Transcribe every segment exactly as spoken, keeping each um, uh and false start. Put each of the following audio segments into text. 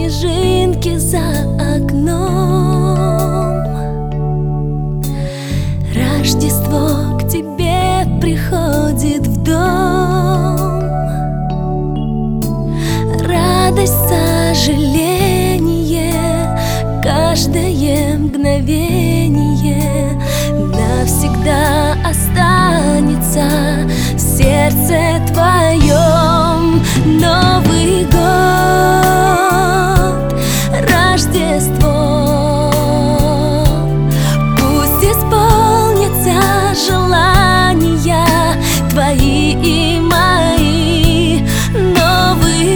снежинки за окном. Рождество к тебе приходит в дом. Радость, сожаление, каждое мгновение навсегда останется в сердце твоем. Новый год, Рождество, пусть исполнятся желания твои и мои. Новый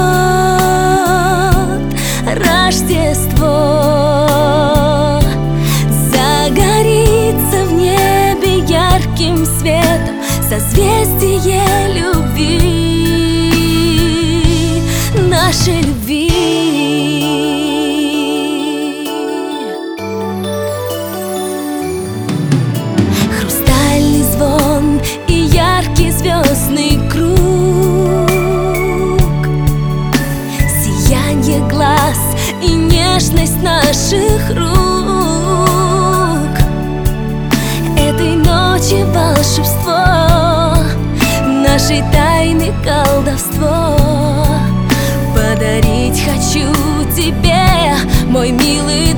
год, Рождество, загорится в небе ярким светом созвездие любви, нашей любви. Хрустальный звон и яркий звездный круг, сиянье глаз и нежность наших рук. Этой ночи волшебство, нашей тайны колдовство. Подарить хочу тебе, мой милый